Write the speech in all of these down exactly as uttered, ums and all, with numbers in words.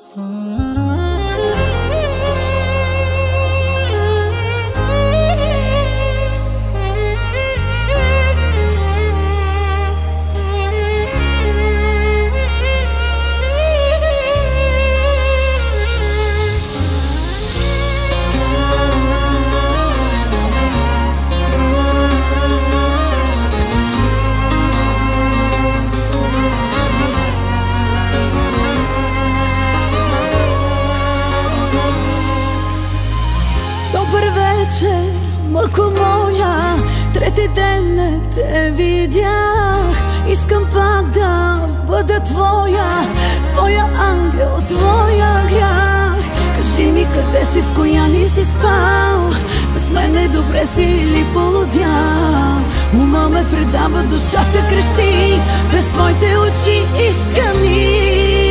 Мъко моя, трети ден не те видях. Искам пак да бъда твоя, твоя ангел, твоя грях. Кажи ми къде си, с коя ни си спал, без мене добре си или полудял. Ума ме предава, душата крещи, без твоите очи искани.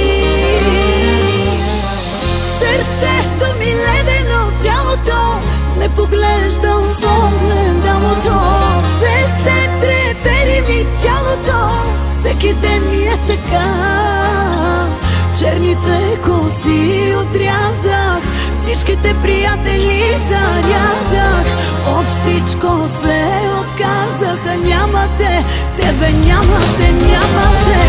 Сърцето ми ледено, цялото не поглеждам в огледалото. Без теб трепери ми тялото, всеки ден ми е така. Черните коси отрязах, всичките приятели зарязах. От всичко се отказах, а няма те, тебе няма те, няма те.